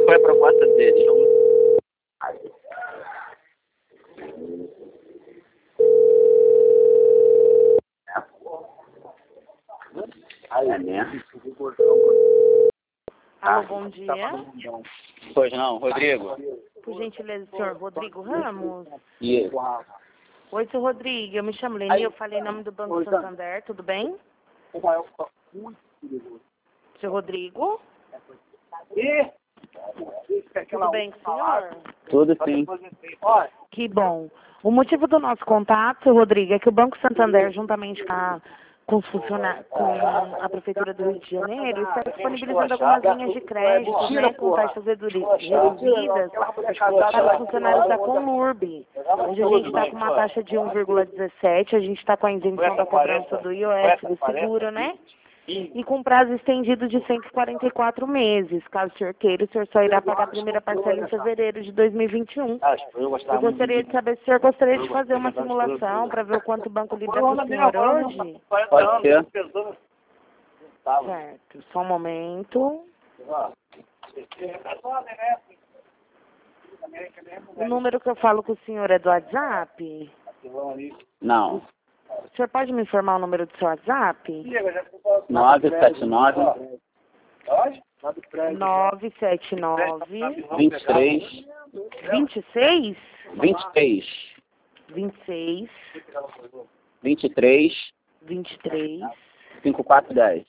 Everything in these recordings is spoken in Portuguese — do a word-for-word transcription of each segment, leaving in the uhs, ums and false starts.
qual é a proposta deles? É mesmo? Alô, bom dia. Pois não, Rodrigo. Por gentileza, senhor Rodrigo Ramos. E Oi, seu Rodrigo. Eu me chamo Leni, eu falei em nome do Banco Santander, tudo bem? Seu Rodrigo? Tudo bem com o senhor? tudo sim. Que bom. O motivo do nosso contato, seu Rodrigo, é que o Banco Santander, juntamente com a, com os funcionários, com a Prefeitura do Rio de Janeiro, está disponibilizando algumas linhas de crédito, né, com taxas reduzidas para os funcionários da Conlurb. Hoje a gente está com uma taxa de um vírgula dezessete, a gente está com a isenção da cobrança do I O F, do seguro, né? E com prazo estendido de cento e quarenta e quatro meses. Caso o senhor queira, o senhor só irá pagar a primeira parcela em fevereiro de dois mil e vinte e um. Eu gostaria de saber se o senhor gostaria de fazer uma simulação para ver o quanto o banco libera para o senhor hoje. Pode ser. Certo, só um momento. O número que eu falo com o senhor é do WhatsApp? Não. O senhor pode me informar o número do seu WhatsApp? nove sete nove, nove sete nove, vinte e três, vinte e seis, vinte e três, vinte e seis, vinte e três, vinte e três. cinquenta e quatro dez.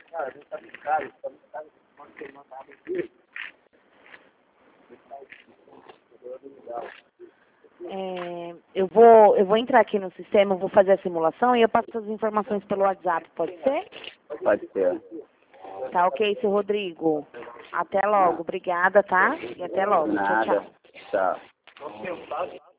É, eu vou, eu vou entrar aqui no sistema, eu vou fazer a simulação e eu passo as informações pelo WhatsApp, pode ser? Pode ser. Tá ok, seu Rodrigo. Até logo, obrigada, tá? E até logo, tchau, Nada. tchau. Tchau.